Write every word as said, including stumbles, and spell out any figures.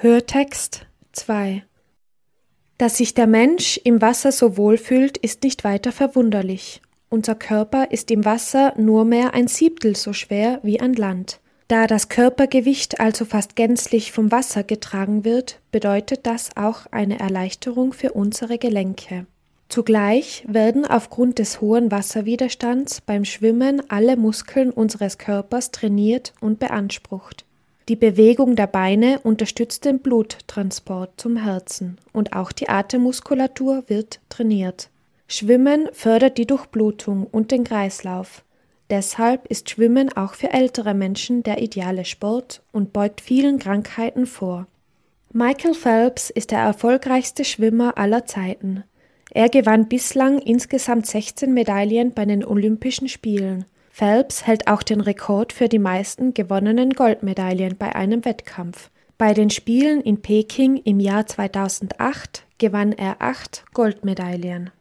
Hörtext zwei. Dass sich der Mensch im Wasser so wohl fühlt, ist nicht weiter verwunderlich. Unser Körper ist im Wasser nur mehr ein Siebtel so schwer wie an Land. Da das Körpergewicht also fast gänzlich vom Wasser getragen wird, bedeutet das auch eine Erleichterung für unsere Gelenke. Zugleich werden aufgrund des hohen Wasserwiderstands beim Schwimmen alle Muskeln unseres Körpers trainiert und beansprucht. Die Bewegung der Beine unterstützt den Bluttransport zum Herzen und auch die Atemmuskulatur wird trainiert. Schwimmen fördert die Durchblutung und den Kreislauf. Deshalb ist Schwimmen auch für ältere Menschen der ideale Sport und beugt vielen Krankheiten vor. Michael Phelps ist der erfolgreichste Schwimmer aller Zeiten. Er gewann bislang insgesamt sechzehn Medaillen bei den Olympischen Spielen. Phelps hält auch den Rekord für die meisten gewonnenen Goldmedaillen bei einem Wettkampf. Bei den Spielen in Peking im Jahr zweitausendacht gewann er acht Goldmedaillen.